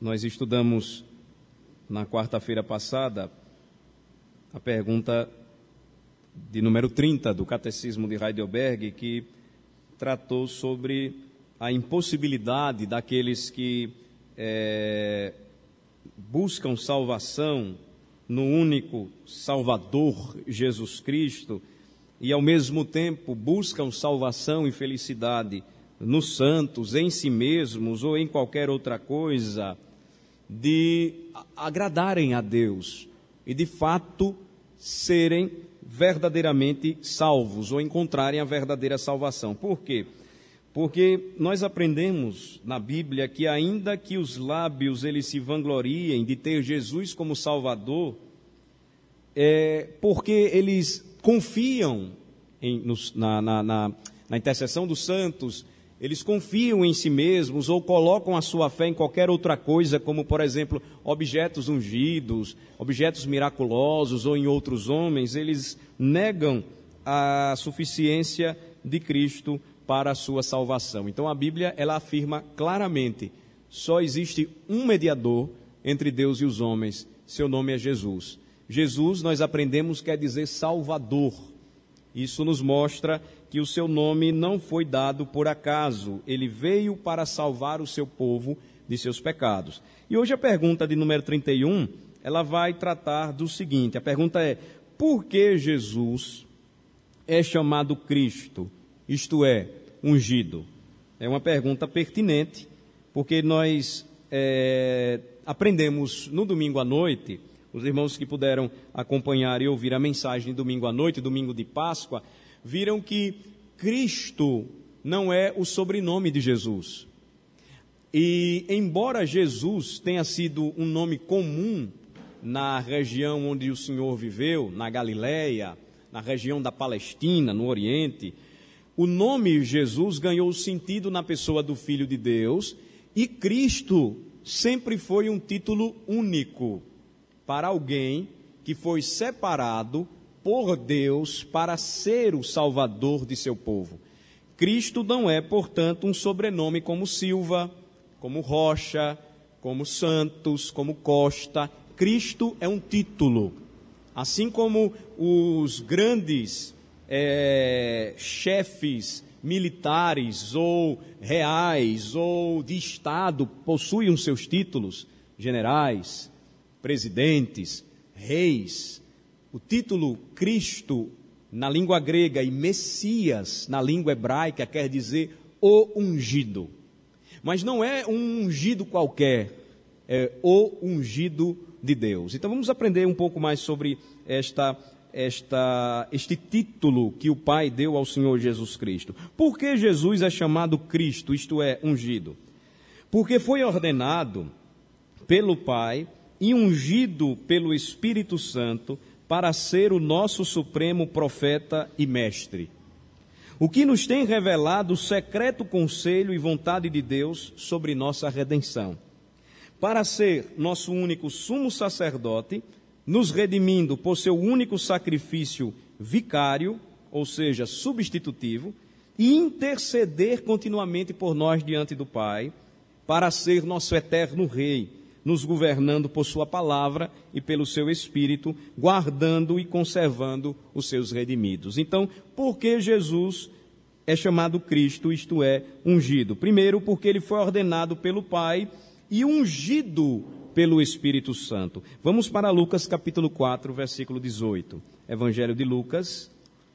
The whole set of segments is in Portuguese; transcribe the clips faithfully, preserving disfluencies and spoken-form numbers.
Nós estudamos na quarta-feira passada a pergunta de número trinta do Catecismo de Heidelberg, que tratou sobre a impossibilidade daqueles que é, buscam salvação no único Salvador, Jesus Cristo, e ao mesmo tempo buscam salvação e felicidade nos santos, em si mesmos ou em qualquer outra coisa, de agradarem a Deus e de fato serem verdadeiramente salvos ou encontrarem a verdadeira salvação. Por quê? Porque nós aprendemos na Bíblia que ainda que os lábios eles se vangloriem de ter Jesus como Salvador, é porque eles confiam em, nos, na, na, na, na intercessão dos santos, eles confiam em si mesmos ou colocam a sua fé em qualquer outra coisa, como, por exemplo, objetos ungidos, objetos miraculosos ou em outros homens, eles negam a suficiência de Cristo para a sua salvação. Então a Bíblia, ela afirma claramente, só existe um mediador entre Deus e os homens, seu nome é Jesus. Jesus, nós aprendemos, quer dizer Salvador. Isso nos mostra que o seu nome não foi dado por acaso, ele veio para salvar o seu povo de seus pecados. E hoje a pergunta de número trinta e um, ela vai tratar do seguinte, a pergunta é, por que Jesus é chamado Cristo, isto é, ungido? É uma pergunta pertinente, porque nós é, aprendemos no domingo à noite, os irmãos que puderam acompanhar e ouvir a mensagem de domingo à noite, domingo de Páscoa, viram que Cristo não é o sobrenome de Jesus. E embora Jesus tenha sido um nome comum na região onde o Senhor viveu, na Galileia, na região da Palestina, no Oriente, o nome Jesus ganhou sentido na pessoa do Filho de Deus, e Cristo sempre foi um título único para alguém que foi separado por Deus para ser o Salvador de seu povo. Cristo não é, portanto, um sobrenome como Silva, como Rocha, como Santos, como Costa. Cristo é um título. Assim como os grandes é, chefes militares ou reais ou de Estado possuem os seus títulos, generais, presidentes, reis. O título Cristo, na língua grega, e Messias, na língua hebraica, quer dizer o ungido. Mas não é um ungido qualquer, é o ungido de Deus. Então vamos aprender um pouco mais sobre esta, esta, este título que o Pai deu ao Senhor Jesus Cristo. Por que Jesus é chamado Cristo, isto é, ungido? Porque foi ordenado pelo Pai e ungido pelo Espírito Santo para ser o nosso supremo profeta e mestre. O que nos tem revelado o secreto conselho e vontade de Deus sobre nossa redenção. Para ser nosso único sumo sacerdote, nos redimindo por seu único sacrifício vicário, ou seja, substitutivo, e interceder continuamente por nós diante do Pai, para ser nosso eterno Rei, nos governando por sua palavra e pelo seu Espírito, guardando e conservando os seus redimidos. Então, por que Jesus é chamado Cristo, isto é, ungido? Primeiro, porque ele foi ordenado pelo Pai e ungido pelo Espírito Santo. Vamos para Lucas capítulo quatro, versículo dezoito. Evangelho de Lucas,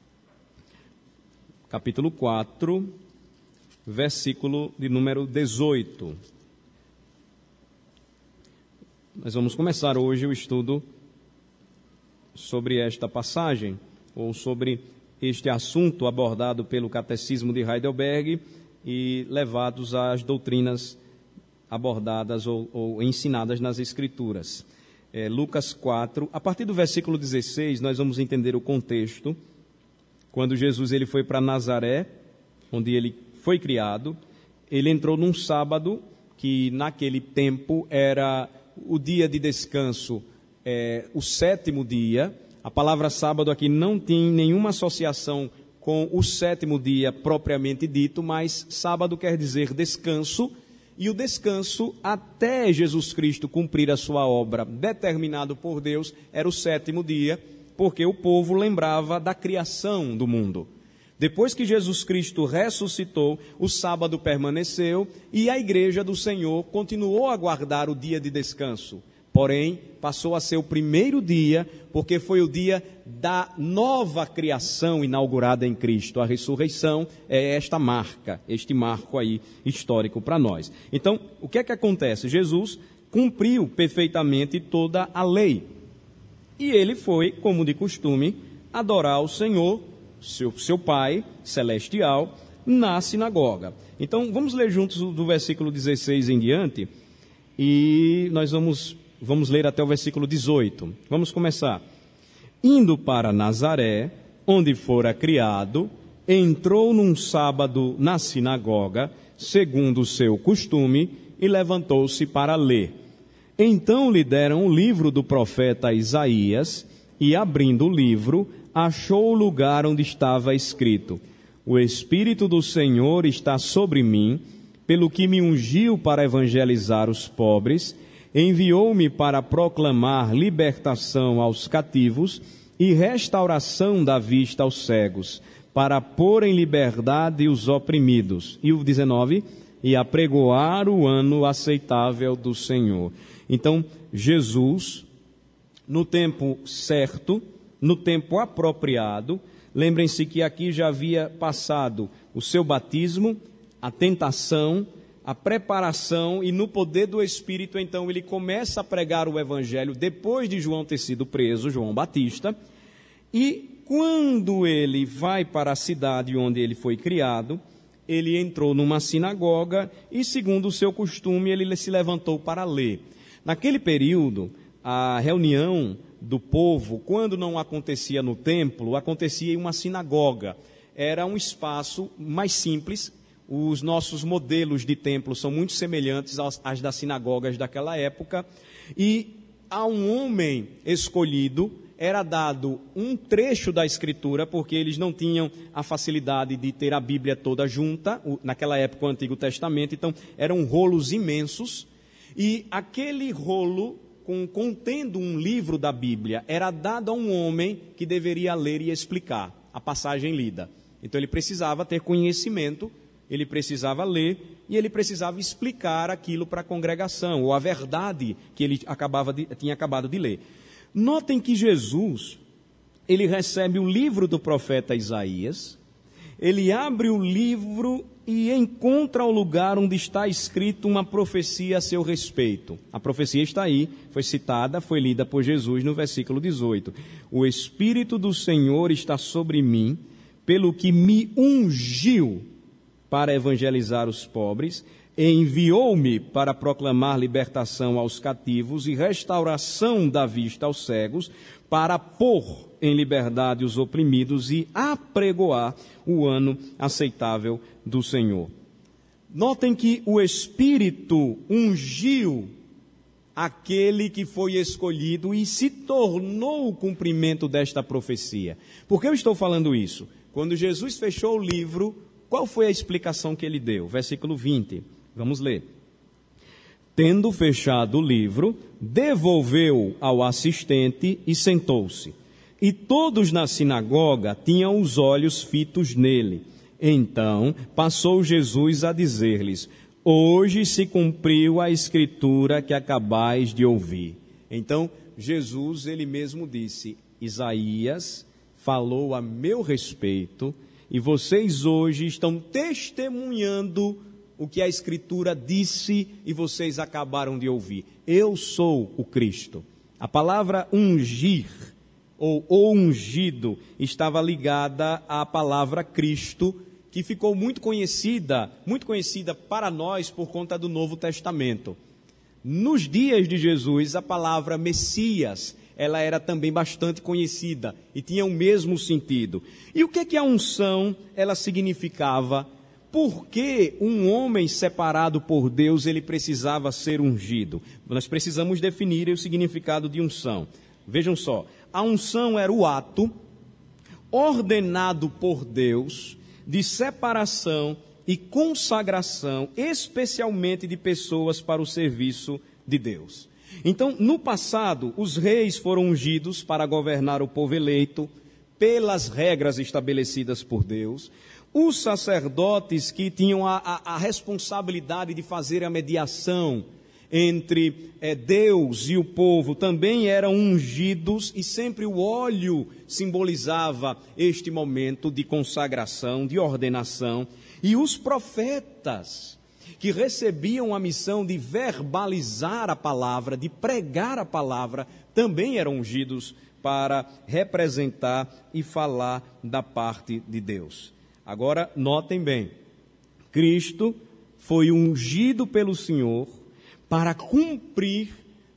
capítulo quatro, versículo de número dezoito. Nós vamos começar hoje o estudo sobre esta passagem, ou sobre este assunto abordado pelo Catecismo de Heidelberg e levados às doutrinas abordadas ou, ou ensinadas nas Escrituras. É, Lucas quatro, a partir do versículo dezesseis, nós vamos entender o contexto. Quando Jesus ele foi para Nazaré, onde ele foi criado, ele entrou num sábado, que naquele tempo era o dia de descanso, é, o sétimo dia. A palavra sábado aqui não tem nenhuma associação com o sétimo dia propriamente dito, mas sábado quer dizer descanso, e o descanso até Jesus Cristo cumprir a sua obra determinado por Deus era o sétimo dia, porque o povo lembrava da criação do mundo. Depois que Jesus Cristo ressuscitou, o sábado permaneceu e a igreja do Senhor continuou a guardar o dia de descanso. Porém, passou a ser o primeiro dia, porque foi o dia da nova criação inaugurada em Cristo. A ressurreição é esta marca, este marco aí histórico para nós. Então, o que é que acontece? Jesus cumpriu perfeitamente toda a lei. E ele foi, como de costume, adorar o Senhor, seu, seu Pai celestial, na sinagoga. Então, vamos ler juntos do versículo dezesseis em diante, e nós vamos... Vamos ler até o versículo dezoito. Vamos começar. Indo para Nazaré, onde fora criado, entrou num sábado na sinagoga, segundo o seu costume, e levantou-se para ler. Então lhe deram o livro do profeta Isaías, e abrindo o livro, achou o lugar onde estava escrito: O Espírito do Senhor está sobre mim, pelo que me ungiu para evangelizar os pobres, enviou-me para proclamar libertação aos cativos e restauração da vista aos cegos, para pôr em liberdade os oprimidos. E o dezenove, e apregoar o ano aceitável do Senhor. Então, Jesus, no tempo certo, no tempo apropriado, lembrem-se que aqui já havia passado o seu batismo, a tentação, a preparação, e no poder do Espírito, então, ele começa a pregar o Evangelho depois de João ter sido preso, João Batista, e quando ele vai para a cidade onde ele foi criado, ele entrou numa sinagoga e, segundo o seu costume, ele se levantou para ler. Naquele período, a reunião do povo, quando não acontecia no templo, acontecia em uma sinagoga. Era um espaço mais simples. Os nossos modelos de templo são muito semelhantes aos, às das sinagogas daquela época, e a um homem escolhido era dado um trecho da Escritura, porque eles não tinham a facilidade de ter a Bíblia toda junta, naquela época o Antigo Testamento, então eram rolos imensos, e aquele rolo, com, contendo um livro da Bíblia, era dado a um homem que deveria ler e explicar a passagem lida. Então ele precisava ter conhecimento, ele precisava ler e ele precisava explicar aquilo para a congregação, ou a verdade que ele acabava de, tinha acabado de ler. Notem que Jesus, ele recebe o livro do profeta Isaías, ele abre o livro e encontra o lugar onde está escrito uma profecia a seu respeito. A profecia está aí, foi citada, foi lida por Jesus no versículo dezoito. O Espírito do Senhor está sobre mim, pelo que me ungiu para evangelizar os pobres, enviou-me para proclamar libertação aos cativos e restauração da vista aos cegos, para pôr em liberdade os oprimidos e apregoar o ano aceitável do Senhor. Notem que o Espírito ungiu aquele que foi escolhido e se tornou o cumprimento desta profecia. Por que eu estou falando isso? Quando Jesus fechou o livro, qual foi a explicação que ele deu? Versículo vinte, vamos ler. Tendo fechado o livro, devolveu ao assistente e sentou-se. E todos na sinagoga tinham os olhos fitos nele. Então passou Jesus a dizer-lhes: hoje se cumpriu a escritura que acabais de ouvir. Então Jesus, ele mesmo disse: Isaías falou a meu respeito, e vocês hoje estão testemunhando o que a Escritura disse e vocês acabaram de ouvir. Eu sou o Cristo. A palavra ungir, ou ungido, estava ligada à palavra Cristo, que ficou muito conhecida, muito conhecida para nós por conta do Novo Testamento. Nos dias de Jesus, a palavra Messias, ela era também bastante conhecida e tinha o mesmo sentido. E o que que a unção, ela significava? Por que um homem separado por Deus, ele precisava ser ungido? Nós precisamos definir o significado de unção. Vejam só, a unção era o ato ordenado por Deus de separação e consagração, especialmente de pessoas para o serviço de Deus. Então, no passado, os reis foram ungidos para governar o povo eleito pelas regras estabelecidas por Deus. Os sacerdotes que tinham a, a, a responsabilidade de fazer a mediação entre é, Deus e o povo também eram ungidos, e sempre o óleo simbolizava este momento de consagração, de ordenação. E os profetas, que recebiam a missão de verbalizar a palavra, de pregar a palavra, também eram ungidos para representar e falar da parte de Deus. Agora, notem bem, Cristo foi ungido pelo Senhor para cumprir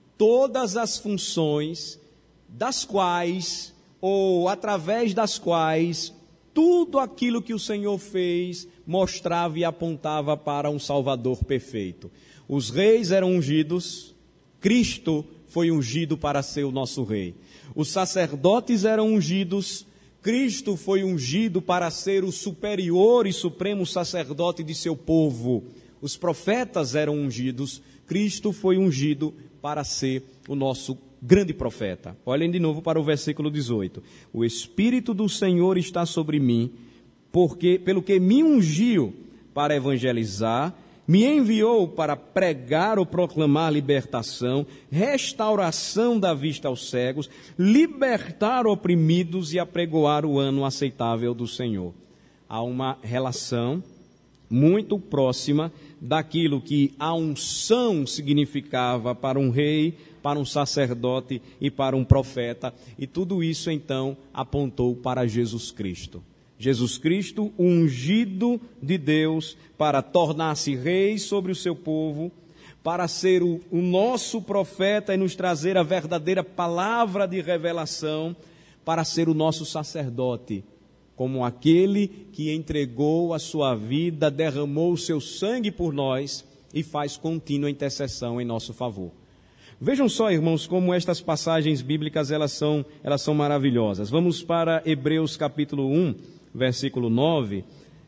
todas as funções das quais, ou através das quais, tudo aquilo que o Senhor fez mostrava e apontava para um Salvador perfeito. Os reis eram ungidos, Cristo foi ungido para ser o nosso rei. Os sacerdotes eram ungidos, Cristo foi ungido para ser o superior e supremo sacerdote de seu povo. Os profetas eram ungidos, Cristo foi ungido para ser o nosso grande profeta. Olhem de novo para o versículo dezoito. O Espírito do Senhor está sobre mim, porque, pelo que me ungiu para evangelizar, me enviou para pregar ou proclamar libertação, restauração da vista aos cegos, libertar oprimidos e apregoar o ano aceitável do Senhor. Há uma relação muito próxima daquilo que a unção significava para um rei, para um sacerdote e para um profeta, e tudo isso então apontou para Jesus Cristo. Jesus Cristo, ungido de Deus para tornar-se rei sobre o seu povo, para ser o, o nosso profeta e nos trazer a verdadeira palavra de revelação, para ser o nosso sacerdote, como aquele que entregou a sua vida, derramou o seu sangue por nós e faz contínua intercessão em nosso favor. Vejam só, irmãos, como estas passagens bíblicas elas são, elas são maravilhosas. Vamos para Hebreus capítulo um, versículo nove,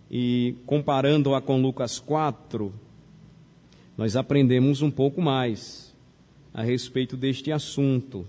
e comparando-a com Lucas quatro, nós aprendemos um pouco mais a respeito deste assunto.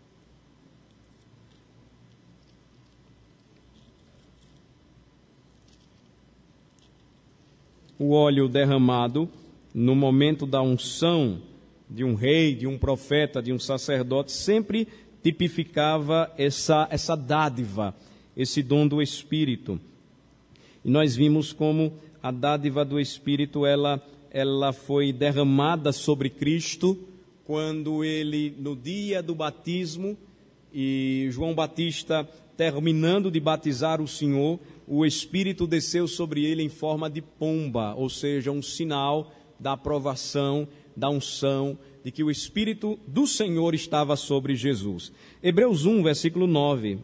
O óleo derramado no momento da unção de um rei, de um profeta, de um sacerdote, sempre tipificava essa, essa dádiva, esse dom do Espírito. E nós vimos como a dádiva do Espírito, ela, ela foi derramada sobre Cristo, quando ele, no dia do batismo, e João Batista terminando de batizar o Senhor, o Espírito desceu sobre ele em forma de pomba, ou seja, um sinal da aprovação, da unção, de que o Espírito do Senhor estava sobre Jesus. Hebreus um, versículo nove.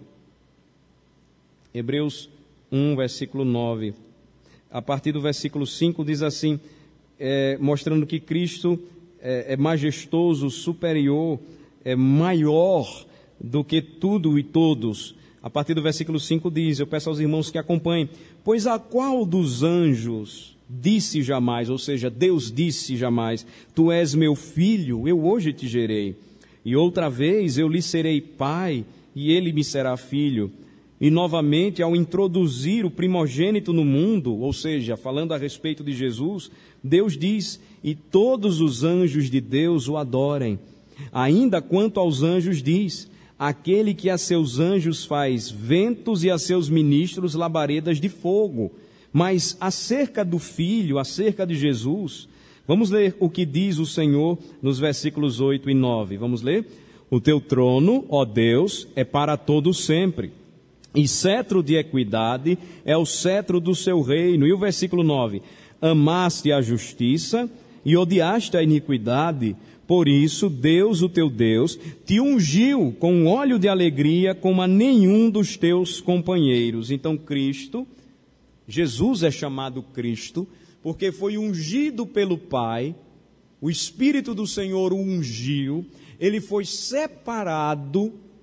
Hebreus um, versículo nove. A partir do versículo cinco diz assim, é, mostrando que Cristo é, é majestoso, superior, é maior do que tudo e todos. A partir do versículo cinco diz, eu peço aos irmãos que acompanhem, pois a qual dos anjos disse jamais, ou seja, Deus disse jamais, tu és meu filho, eu hoje te gerei, e outra vez eu lhe serei pai, e ele me será filho. E novamente, ao introduzir o primogênito no mundo, ou seja, falando a respeito de Jesus, Deus diz, e todos os anjos de Deus o adorem. Ainda quanto aos anjos diz, aquele que a seus anjos faz ventos e a seus ministros labaredas de fogo. Mas acerca do Filho, acerca de Jesus, vamos ler o que diz o Senhor nos versículos oito e nove. Vamos ler? O teu trono, ó Deus, é para todo sempre, e cetro de equidade é o cetro do seu reino. E o versículo nove, amaste a justiça e odiaste a iniquidade, por isso Deus, o teu Deus, te ungiu com óleo de alegria como a nenhum dos teus companheiros. Então Cristo, Jesus é chamado Cristo, porque foi ungido pelo Pai, o Espírito do Senhor o ungiu, ele foi separado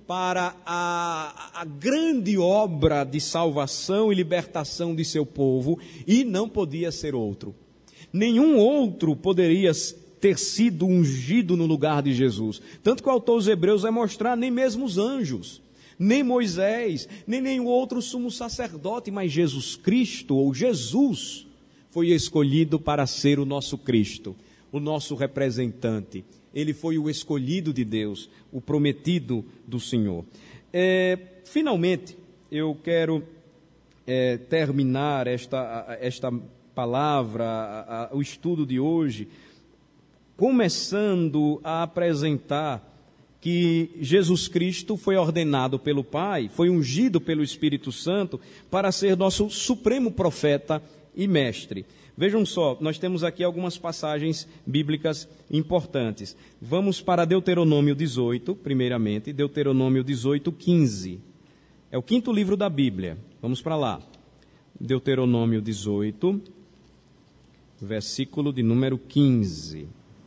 para a, a grande obra de salvação e libertação de seu povo, e não podia ser outro. Nenhum outro poderia ter sido ungido no lugar de Jesus. Tanto que o autor dos Hebreus vai mostrar, nem mesmo os anjos, nem Moisés, nem nenhum outro sumo sacerdote, mas Jesus Cristo, ou Jesus, foi escolhido para ser o nosso Cristo, o nosso representante. Ele foi o escolhido de Deus, o prometido do Senhor. É, finalmente, eu quero é, terminar esta, esta palavra, a, a, o estudo de hoje, começando a apresentar que Jesus Cristo foi ordenado pelo Pai, foi ungido pelo Espírito Santo para ser nosso supremo profeta e mestre. Vejam só, nós temos aqui algumas passagens bíblicas importantes. Vamos para Deuteronômio dezoito, primeiramente, Deuteronômio dezoito, quinze. É o quinto livro da Bíblia. Vamos para lá. Deuteronômio dezoito, versículo de número quinze.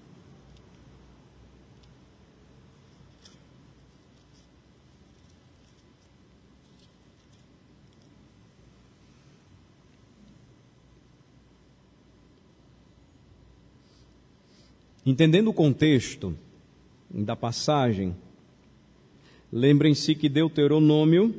Entendendo o contexto da passagem, lembrem-se que Deuteronômio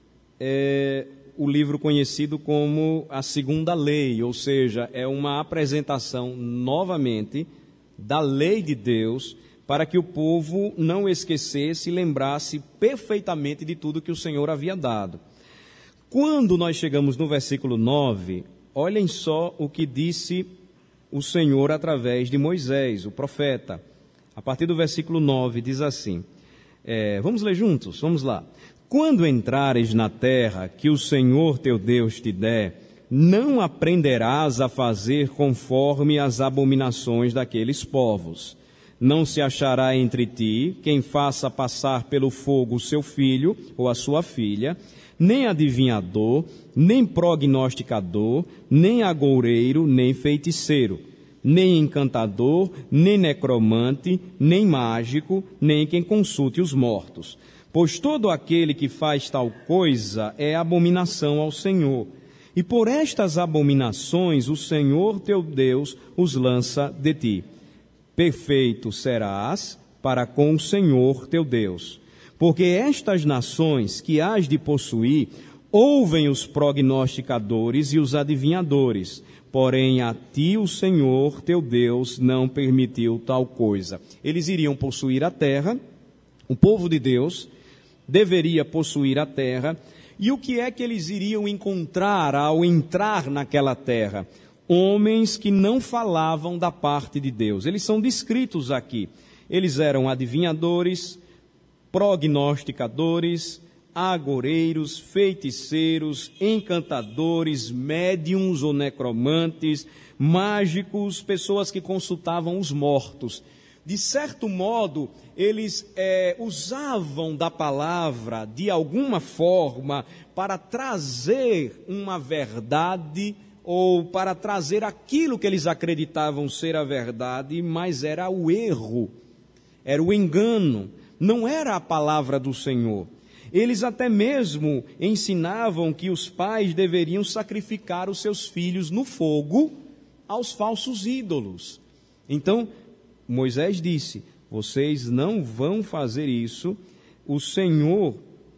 é o livro conhecido como a segunda lei, ou seja, é uma apresentação novamente da lei de Deus para que o povo não esquecesse e lembrasse perfeitamente de tudo que o Senhor havia dado. Quando nós chegamos no versículo nove, olhem só o que disse o Senhor através de Moisés, o profeta. A partir do versículo nove diz assim, é, vamos ler juntos, vamos lá. Quando entrares na terra que o Senhor teu Deus te der, não aprenderás a fazer conforme as abominações daqueles povos. Não se achará entre ti quem faça passar pelo fogo o seu filho ou a sua filha, nem adivinhador, nem prognosticador, nem agoureiro, nem feiticeiro, nem encantador, nem necromante, nem mágico, nem quem consulte os mortos. Pois todo aquele que faz tal coisa é abominação ao Senhor. E por estas abominações o Senhor teu Deus os lança de ti. Perfeito serás para com o Senhor teu Deus. Porque estas nações que hás de possuir, ouvem os prognosticadores e os adivinhadores, porém a ti o Senhor teu Deus não permitiu tal coisa. Eles iriam possuir a terra, o povo de Deus deveria possuir a terra, e o que é que eles iriam encontrar ao entrar naquela terra? Homens que não falavam da parte de Deus. Eles são descritos aqui. Eles eram adivinhadores, prognosticadores, agoreiros, feiticeiros, encantadores, médiums ou necromantes, mágicos, pessoas que consultavam os mortos. De certo modo, eles é, usavam da palavra de alguma forma para trazer uma verdade ou para trazer aquilo que eles acreditavam ser a verdade, mas era o erro, era o engano, não era a palavra do Senhor. Eles até mesmo ensinavam que os pais deveriam sacrificar os seus filhos no fogo aos falsos ídolos. Então, Moisés disse, vocês não vão fazer isso, o Senhor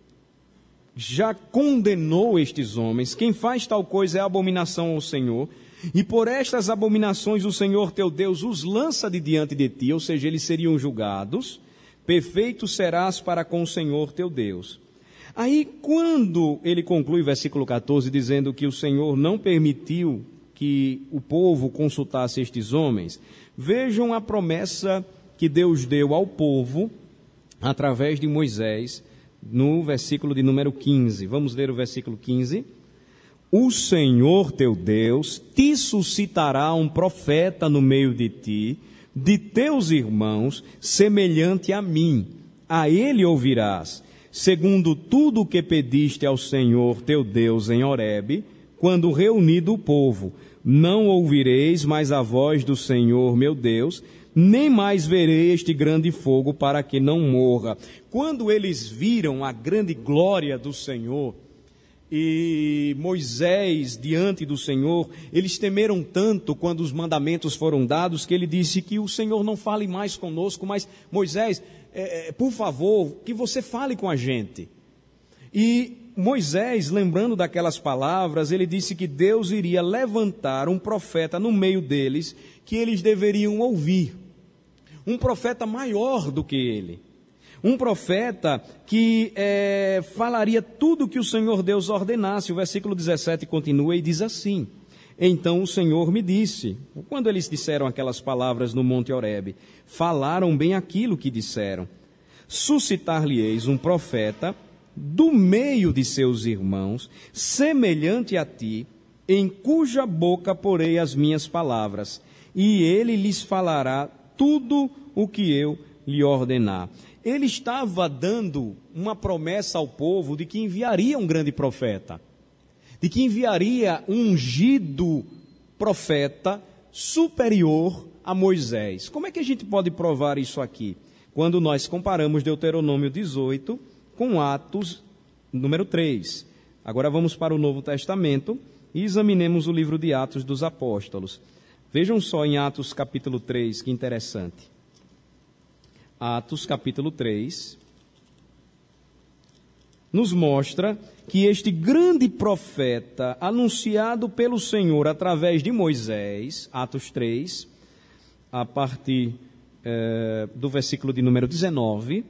já condenou estes homens, quem faz tal coisa é abominação ao Senhor, e por estas abominações o Senhor teu Deus os lança de diante de ti, ou seja, eles seriam julgados, perfeito serás para com o Senhor teu Deus. Aí, quando ele conclui, versículo catorze, dizendo que o Senhor não permitiu que o povo consultasse estes homens, vejam a promessa que Deus deu ao povo, através de Moisés, no versículo de número quinze. Vamos ler o versículo quinze. O Senhor teu Deus te suscitará um profeta no meio de ti, de teus irmãos, semelhante a mim. A ele ouvirás, segundo tudo o que pediste ao Senhor teu Deus em Horebe, quando reunido o povo, não ouvireis mais a voz do Senhor meu Deus, nem mais verei este grande fogo para que não morra. Quando eles viram a grande glória do Senhor e Moisés diante do Senhor, eles temeram tanto quando os mandamentos foram dados, que ele disse que o Senhor não fale mais conosco, mas Moisés, é, é, por favor, que você fale com a gente. E Moisés, lembrando daquelas palavras, ele disse que Deus iria levantar um profeta no meio deles, que eles deveriam ouvir. Um profeta maior do que ele. Um profeta que é, falaria tudo que o Senhor Deus ordenasse. O versículo dezessete continua e diz assim: então o Senhor me disse, quando eles disseram aquelas palavras no Monte Horebe, falaram bem aquilo que disseram. Suscitar-lhe-eis um profeta do meio de seus irmãos, semelhante a ti, em cuja boca porei as minhas palavras, e ele lhes falará tudo o que eu lhe ordenar. Ele estava dando uma promessa ao povo de que enviaria um grande profeta, de que enviaria um ungido profeta superior a Moisés. Como é que a gente pode provar isso aqui? Quando nós comparamos Deuteronômio dezoito com Atos número três. Agora vamos para o Novo Testamento e examinemos o livro de Atos dos Apóstolos. Vejam só em Atos capítulo três, que interessante. Atos capítulo três nos mostra que este grande profeta, anunciado pelo Senhor através de Moisés, Atos três, a partir eh, do versículo de número dezenove,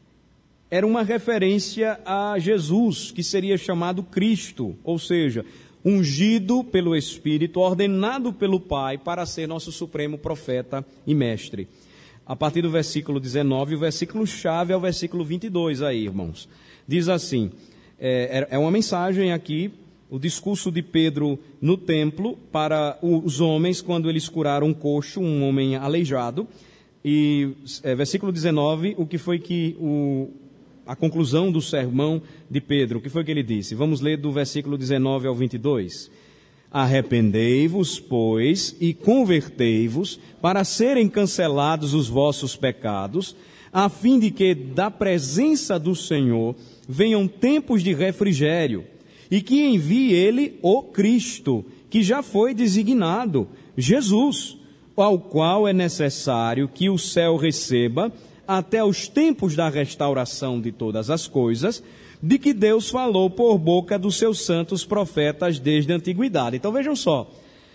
era uma referência a Jesus, que seria chamado Cristo, ou seja, ungido pelo Espírito, ordenado pelo Pai para ser nosso supremo profeta e mestre. A partir do versículo dezenove, o versículo chave é o versículo vinte e dois aí, irmãos. Diz assim, é, é uma mensagem aqui, o discurso de Pedro no templo para os homens quando eles curaram um coxo, um homem aleijado. E é, versículo dezenove, o que foi que o... a conclusão do sermão de Pedro, o que foi que ele disse? Vamos ler do versículo dezenove ao vinte e dois. Arrependei-vos, pois, e convertei-vos, para serem cancelados os vossos pecados, a fim de que da presença do Senhor venham tempos de refrigério, e que envie ele o Cristo, que já foi designado, Jesus, ao qual é necessário que o céu receba até os tempos da restauração de todas as coisas, de que Deus falou por boca dos seus santos profetas desde a antiguidade. Então vejam só,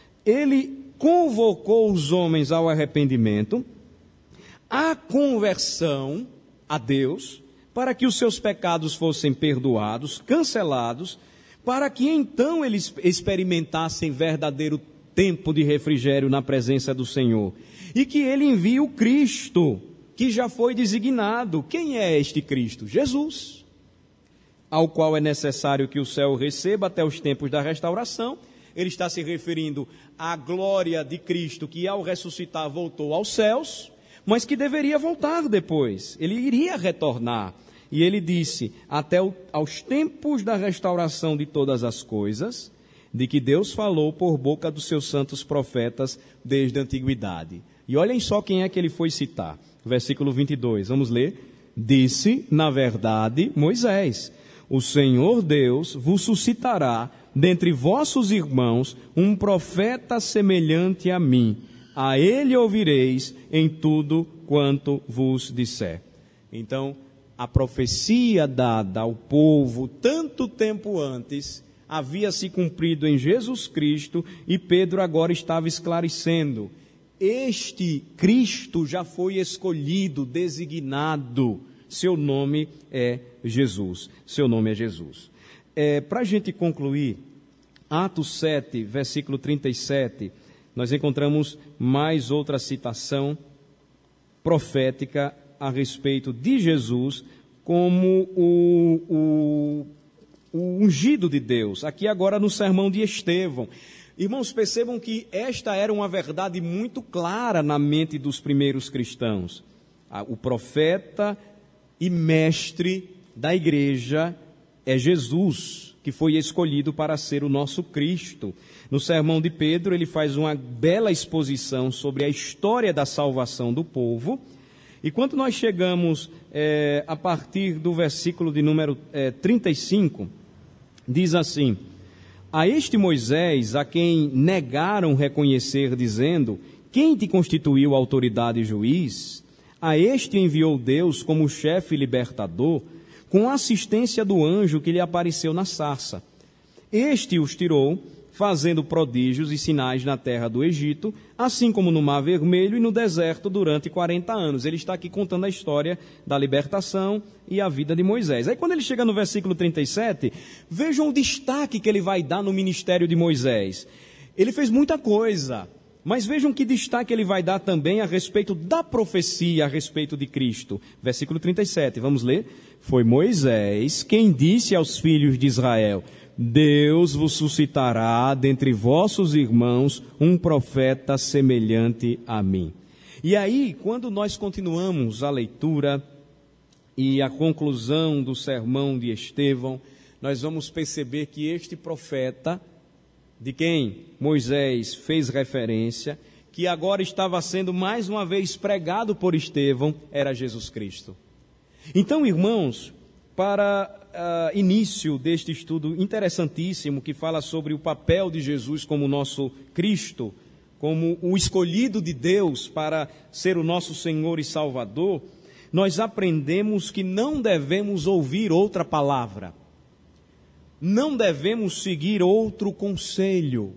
ele convocou os homens ao arrependimento, à conversão a Deus, para que os seus pecados fossem perdoados, cancelados, para que então eles experimentassem verdadeiro tempo de refrigério na presença do Senhor. E que ele envie o Cristo, que já foi designado. Quem é este Cristo? Jesus, ao qual é necessário que o céu receba até os tempos da restauração. Ele está se referindo à glória de Cristo, que ao ressuscitar voltou aos céus, mas que deveria voltar depois. Ele iria retornar. E ele disse, até o, aos tempos da restauração de todas as coisas, de que Deus falou por boca dos seus santos profetas desde a antiguidade. E olhem só quem é que ele foi citar. Versículo vinte e dois, vamos ler. Disse, na verdade, Moisés: o Senhor Deus vos suscitará dentre vossos irmãos um profeta semelhante a mim. A ele ouvireis em tudo quanto vos disser. Então, a profecia dada ao povo tanto tempo antes havia se cumprido em Jesus Cristo, e Pedro agora estava esclarecendo. Este Cristo já foi escolhido, designado. Seu nome é Jesus. Seu nome é Jesus. É, para a gente concluir, Atos sete, versículo trinta e sete, nós encontramos mais outra citação profética a respeito de Jesus como o, o, o ungido de Deus. Aqui agora no sermão de Estevão. Irmãos, percebam que esta era uma verdade muito clara na mente dos primeiros cristãos. O profeta e mestre da igreja é Jesus, que foi escolhido para ser o nosso Cristo. No sermão de Pedro, ele faz uma bela exposição sobre a história da salvação do povo. E quando nós chegamos é, a partir do versículo de número é, trinta e cinco, diz assim: a este Moisés, a quem negaram reconhecer, dizendo: quem te constituiu autoridade e juiz? A este enviou Deus como chefe libertador, com a assistência do anjo que lhe apareceu na sarça. Este os tirou, fazendo prodígios e sinais na terra do Egito, assim como no Mar Vermelho e no deserto durante quarenta anos. Ele está aqui contando a história da libertação e a vida de Moisés. Aí quando ele chega no versículo trinta e sete, vejam o destaque que ele vai dar no ministério de Moisés. Ele fez muita coisa, mas vejam que destaque ele vai dar também a respeito da profecia a respeito de Cristo. Versículo trinta e sete, vamos ler? Foi Moisés quem disse aos filhos de Israel: Deus vos suscitará dentre vossos irmãos um profeta semelhante a mim. E aí, quando nós continuamos a leitura e a conclusão do sermão de Estevão, nós vamos perceber que este profeta, de quem Moisés fez referência, que agora estava sendo mais uma vez pregado por Estevão, era Jesus Cristo. Então, irmãos, para uh, início deste estudo interessantíssimo que fala sobre o papel de Jesus como nosso Cristo, como o escolhido de Deus para ser o nosso Senhor e Salvador, nós aprendemos que não devemos ouvir outra palavra, não devemos seguir outro conselho,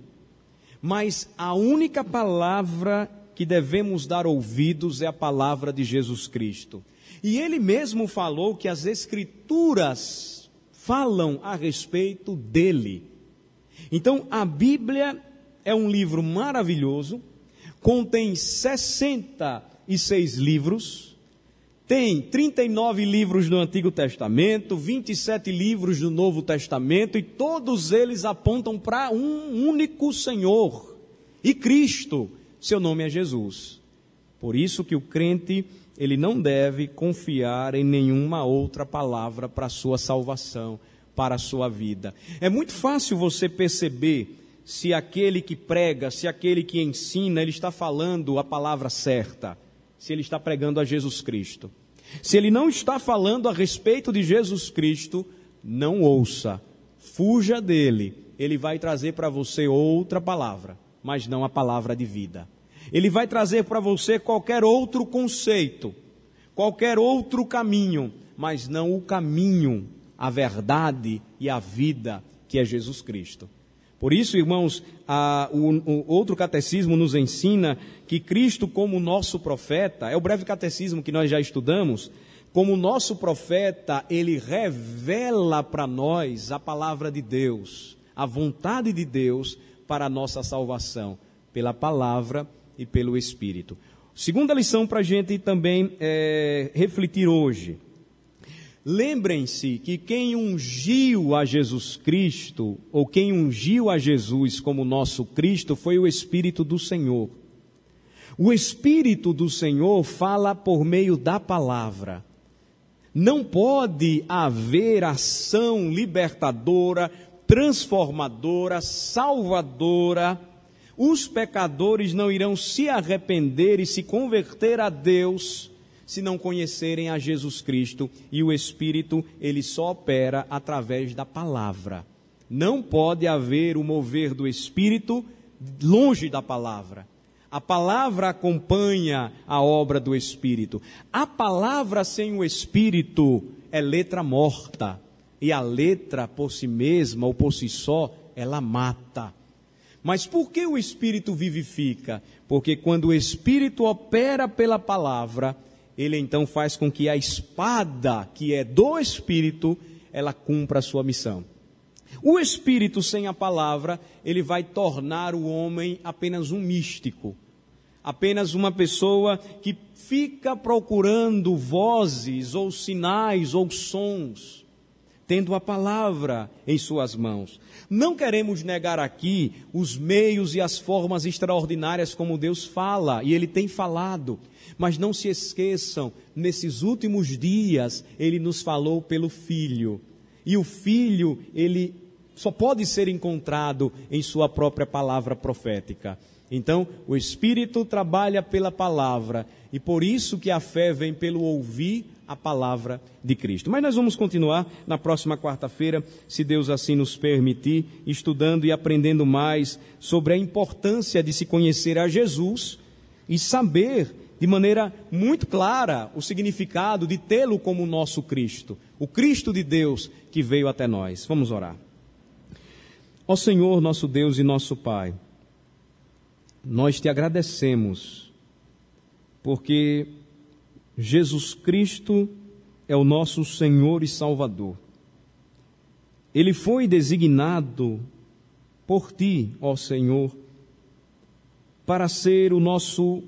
mas a única palavra que devemos dar ouvidos é a palavra de Jesus Cristo. E ele mesmo falou que as Escrituras falam a respeito dele. Então, a Bíblia é um livro maravilhoso, contém sessenta e seis livros, tem trinta e nove livros do Antigo Testamento, vinte e sete livros do Novo Testamento, e todos eles apontam para um único Senhor, e Cristo, seu nome é Jesus. Por isso que o crente, ele não deve confiar em nenhuma outra palavra para a sua salvação, para a sua vida. É muito fácil você perceber se aquele que prega, se aquele que ensina, ele está falando a palavra certa, se ele está pregando a Jesus Cristo. Se ele não está falando a respeito de Jesus Cristo, não ouça, fuja dele. Ele vai trazer para você outra palavra, mas não a palavra de vida. Ele vai trazer para você qualquer outro conceito, qualquer outro caminho, mas não o caminho, a verdade e a vida que é Jesus Cristo. Por isso, irmãos, a, o, o outro catecismo nos ensina que Cristo, como nosso profeta, é o breve catecismo que nós já estudamos, como nosso profeta, ele revela para nós a palavra de Deus, a vontade de Deus para a nossa salvação, pela palavra e pelo Espírito. Segunda lição para a gente também é, refletir hoje. Lembrem-se que quem ungiu a Jesus Cristo, ou quem ungiu a Jesus como nosso Cristo, foi o Espírito do Senhor. O Espírito do Senhor fala por meio da palavra. Não pode haver ação libertadora, transformadora, salvadora. Os pecadores não irão se arrepender e se converter a Deus se não conhecerem a Jesus Cristo, e o Espírito, ele só opera através da palavra. Não pode haver o mover do Espírito longe da palavra. A palavra acompanha a obra do Espírito. A palavra sem o Espírito é letra morta, e a letra por si mesma ou por si só, ela mata. Mas por que o Espírito vivifica? Porque quando o Espírito opera pela palavra, ele então faz com que a espada, que é do Espírito, ela cumpra a sua missão. O Espírito sem a palavra, ele vai tornar o homem apenas um místico, apenas uma pessoa que fica procurando vozes, ou sinais, ou sons, tendo a palavra em suas mãos. Não queremos negar aqui os meios e as formas extraordinárias como Deus fala, e Ele tem falado. Mas não se esqueçam, nesses últimos dias, Ele nos falou pelo Filho. e o Filho, ele só pode ser encontrado em sua própria palavra profética. Então, o Espírito trabalha pela palavra, e por isso que a fé vem pelo ouvir a palavra de Cristo. Mas nós vamos continuar na próxima quarta-feira, se Deus assim nos permitir, estudando e aprendendo mais sobre a importância de se conhecer a Jesus e saber de maneira muito clara o significado de tê-lo como nosso Cristo, o Cristo de Deus que veio até nós. Vamos orar. Ó Senhor, nosso Deus e nosso Pai, nós te agradecemos, porque Jesus Cristo é o nosso Senhor e Salvador. Ele foi designado por ti, ó Senhor, para ser o nosso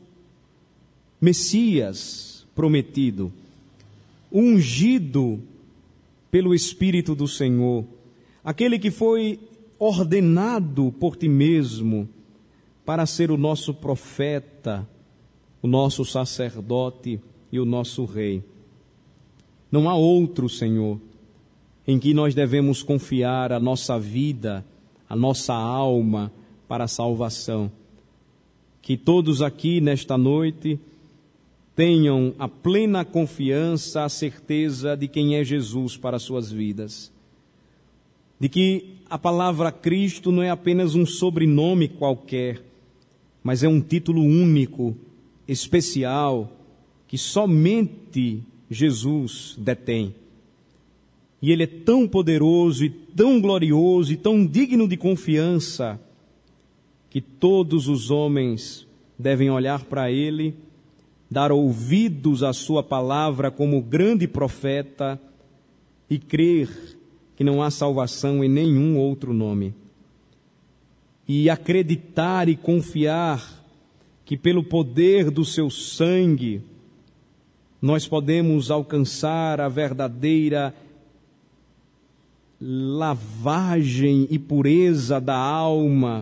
Messias prometido, ungido pelo Espírito do Senhor, aquele que foi ordenado por ti mesmo para ser o nosso profeta, o nosso sacerdote e o nosso rei. Não há outro, Senhor, em que nós devemos confiar a nossa vida, a nossa alma para a salvação. Que todos aqui nesta noite tenham a plena confiança, a certeza de quem é Jesus para as suas vidas. De que a palavra Cristo não é apenas um sobrenome qualquer, mas é um título único, especial, que somente Jesus detém. E Ele é tão poderoso e tão glorioso e tão digno de confiança, que todos os homens devem olhar para Ele, dar ouvidos à sua palavra como grande profeta e crer que não há salvação em nenhum outro nome. E acreditar e confiar que pelo poder do seu sangue nós podemos alcançar a verdadeira lavagem e pureza da alma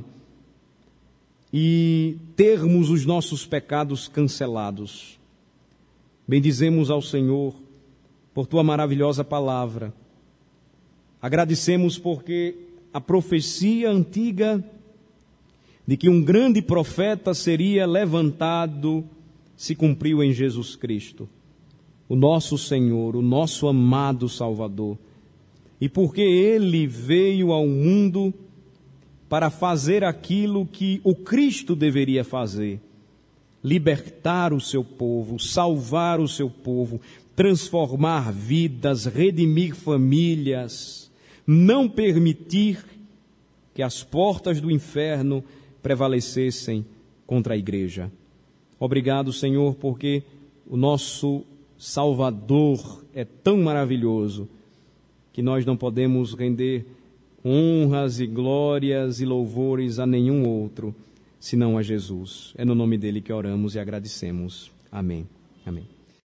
e termos os nossos pecados cancelados. Bendizemos ao Senhor por tua maravilhosa palavra. Agradecemos porque a profecia antiga de que um grande profeta seria levantado se cumpriu em Jesus Cristo, o nosso Senhor, o nosso amado Salvador. E porque Ele veio ao mundo para fazer aquilo que o Cristo deveria fazer: libertar o seu povo, salvar o seu povo, transformar vidas, redimir famílias, não permitir que as portas do inferno prevalecessem contra a igreja. Obrigado, Senhor, porque o nosso Salvador é tão maravilhoso que nós não podemos render honras e glórias e louvores a nenhum outro, senão a Jesus. É no nome dele que oramos e agradecemos. Amém. Amém.